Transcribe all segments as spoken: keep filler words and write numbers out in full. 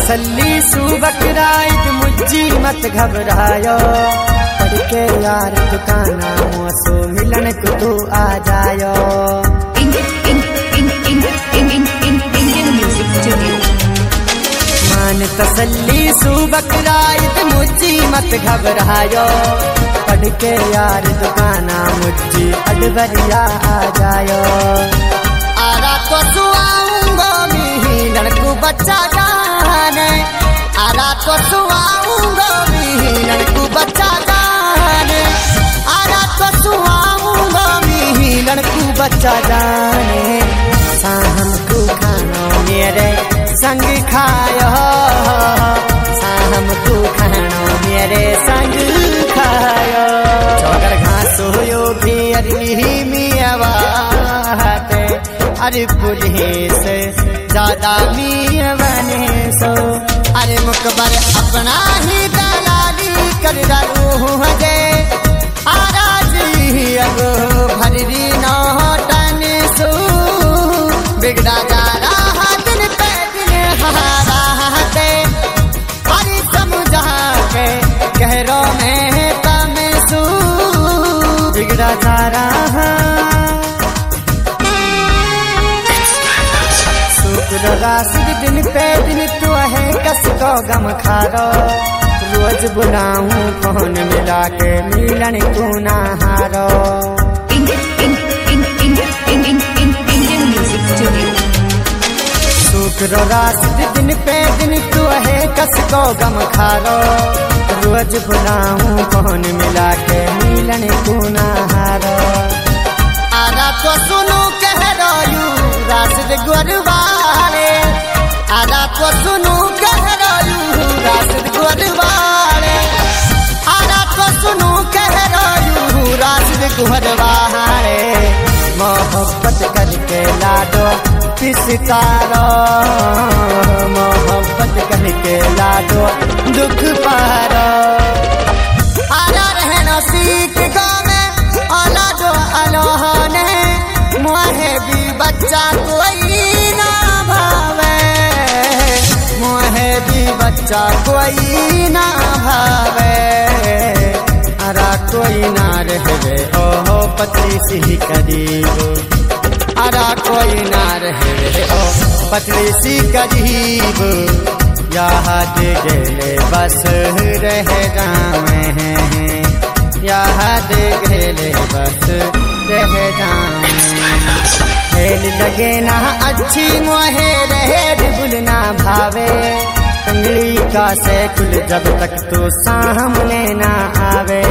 तसल्ली सुबह रात मुझी मत घबरायो, पढ़ के यार दुकाना मोसो मिलन को तू आ जायो। मान तसल्ली सुबह रात मुझी मत घबरायो, पढ़ के यार दुकाना मुझी अडबरिया आ जायो। आरा तो सुआऊंगो मिलन को बच्चा जाने, आरा तो सुआऊंगो मिलन को बच्चा जाने, आरा तो सुआऊंगो मिलन को बच्चा जाने। शाम को खानो मेरे संग खायो, शाम को खानो मेरे संग खायो। चौगर घास हो भी अरली मियावाते, अरे पुलिस ज्यादा मिया बने सो। अरे मुकबर अपना ही दलाली कर डालू हजे, आराजी अगो भरी नौटन सो। बिगड़ा जा रहा दिन पे दिन हारा दे, अरे समझा के गहरों में तम सू। बिगड़ा जा रहा राशिद दिन पे दिन तू है कस को गम खारो, रोज बुलाऊं कौन मिला के मिलन को ना हारो। शुक्र राशिद दिन पे दिन तू है कस को गम खारो, रोज बुलाऊं कौन मिला के मिलन को ना हारो। आरा तो सुनो कह रोयू राशिद गुरवाले, आरा तो सुनो कह रोयू राशिद गुरवाले, आरा तो सुनो कह रोयू राशिद गुरवाले। मोहब्बत करके लाडो पिसतारो, मोहब्बत करके लाडो दुख पारो। आरा रहना सीख गावे लाडो अलोहने, मोहे भी बच्चा कोई ना भावे, मोहे भी बच्चा कोई ना भावे। अरा कोई ना रहे ओहो पतली सी करीब, अरा कोई ना रहे ओ पतली सी करीब। याद गेले बस रह जावे हैं, याद गेले बस रह जावे। हेल लगे ना अच्छी मोहे रहे बुल ना भावे, उंगली का से कुल जब तक तो सामने ना आवे।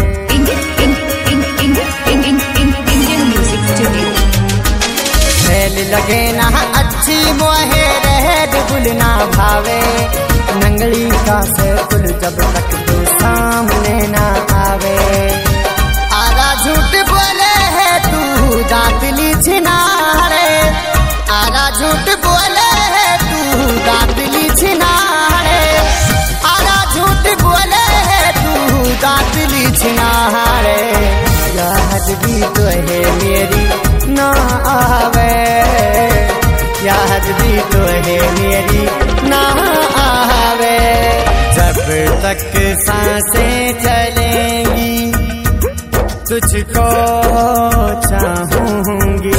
हेल लगे ना अच्छी मोहे रहे बुल ना भावे, नंगली का से कुल जब तक तो सामने ना आवे। आरा झूठ बोले है तू दांतली छिनारे, आरा झूठ बोले है तू दांतली छिनारे, आरा झूठ बोले है तू दांतली छिनारे। याद भी तो है मेरी ना आवे, याद भी तो है मेरी ना आवे। जब तक सांसें चलेंगी तुझको चाहूंगी,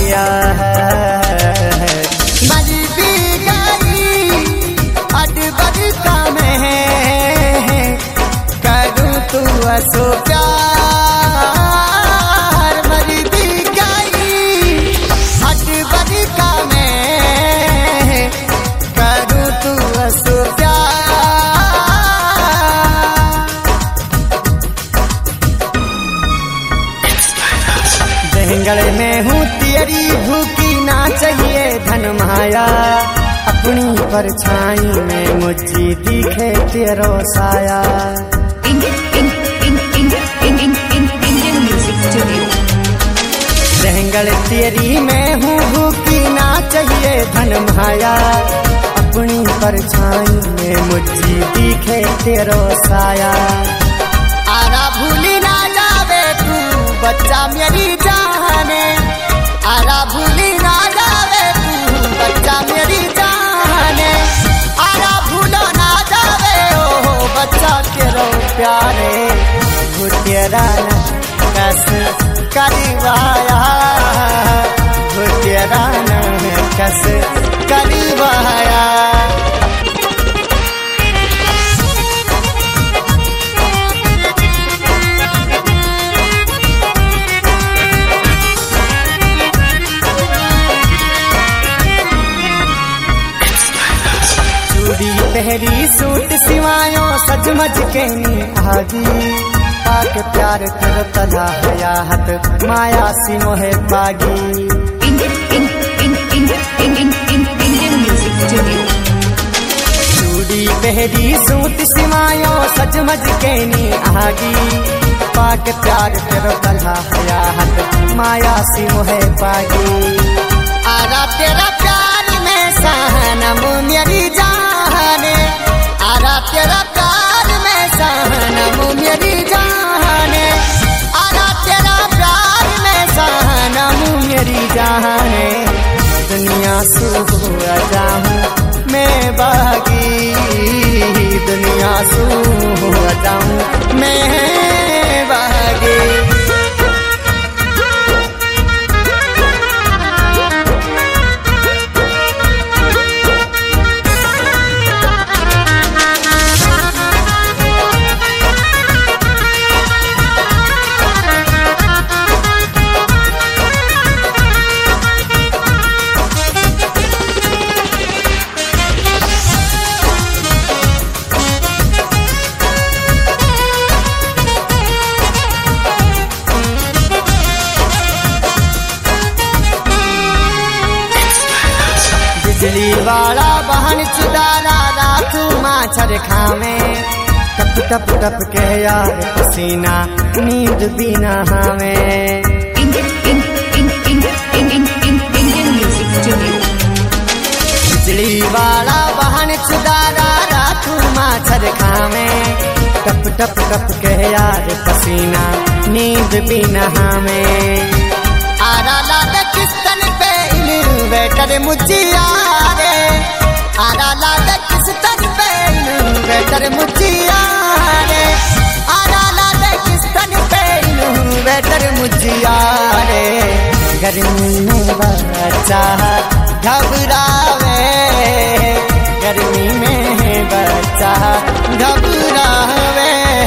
मर भी गई अडबर का मैं करूं तू असो प्यार। मर भी गई अडबर का मैं करूं तू असो प्यार। जंगल में हूँ तेरी भूखी ना चाहिए धन माया, अपनी परछाई में मुझे दिखे तेरो साया। जंगल तेरी में हूँ भूखी ना चाहिए धन माया, अपनी परछाई में मुझे दिखे तेरो साया। आरा भूली ना जावे तू बच्चा मेरी जाने, आरा भूली ना जावे तू बच्चा मेरी जाने, आरा भूला तेरा न कस करीवाया हो तेरा न कस करीवाया। पहरी सूट सिवायो सजमज के नी आगी पाक प्यार कर तला हयात माया सी मोहे पागी। चूड़ी पहरी सूट सिवायो सजमज के नी आगी पाक प्यार कर तला हयात माया सी मोहे पागी। आरा तेरा प्यार में सहनम मेरी जाने आरा तेरा प्यार में सहनम मेरी जाने आरा तेरा प्यार में सहनम मेरी जाने। दुनिया सू जाऊं मैं बागी दुनिया सू जाऊं मैं बागी। बिजली वाला बहन चुदारा रातू माछर खावे टप टप टप के यार पसीना नींद बिना हावे। बिजली वाला बहन चुदारा रातू माछर खावे टप टप टप के यार पसीना नींद बिना हावे। आरा लाद किस्तन पे बेटर मुझिया रे आरा लाद किस्तन पे बेटर मुझिया रे आरा लाद किस्तन पे बेटर मुझिया रे। गर्मी में बच्चा घबरावे गर्मी में बच्चा घबरावे।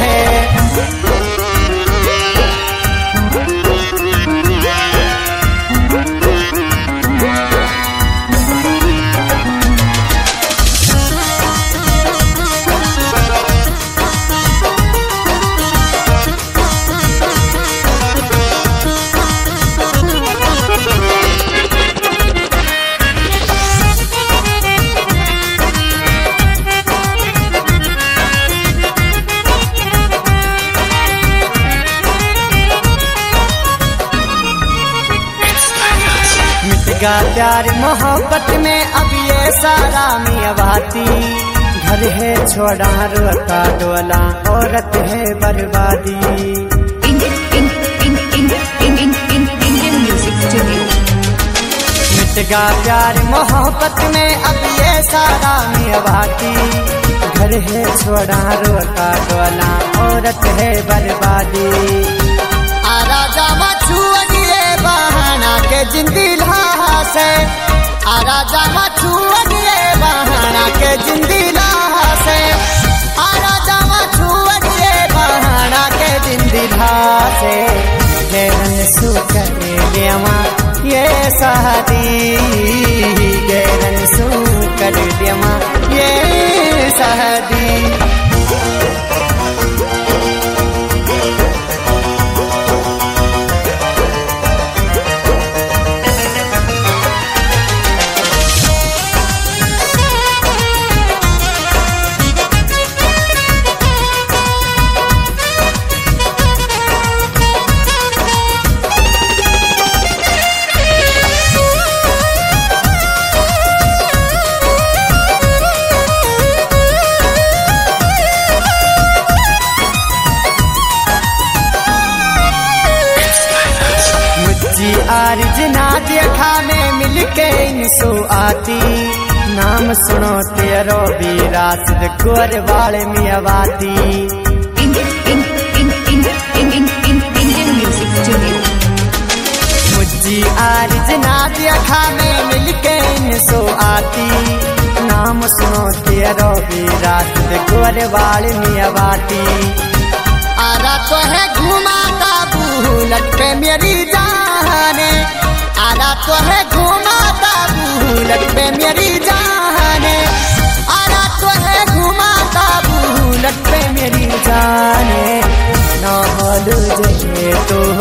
का प्यार मोहब्बत में अब ये सारा मियावाती घर है छोड़ा रोता डोला औरत है बर्बादी। मिट गा प्यार मोहब्बत में अब ये सारा मियावाती घर है छोड़ा रोता डोला औरत है बर्बादी। आरा जामा छुअनिए बहाना के जिंदगी से आरा जामा छुअनिए बहाना के जिंदगी से आरा जामा छुअनिए बहाना के जिंदगी से। गैरन सू करे देवा ये शादी गैरन सू कर देवा ये शादी। आरज ना देखा में मिलके इनसो आती नाम सुनो तेरो भी रात गोर वाले मियावाती। जी आरिज नादिया खा में मिलके इन सो आती नाम सुनो तेरो भी रात गोरे वाली मिया बाटी आरा तो है घुमाता बुलट पे मेरी जाने आरा तो है घुमाता बुलट पे मेरी जाने आरा तो है घुमाता बुलट पे मेरी जाने ना हाल जे तो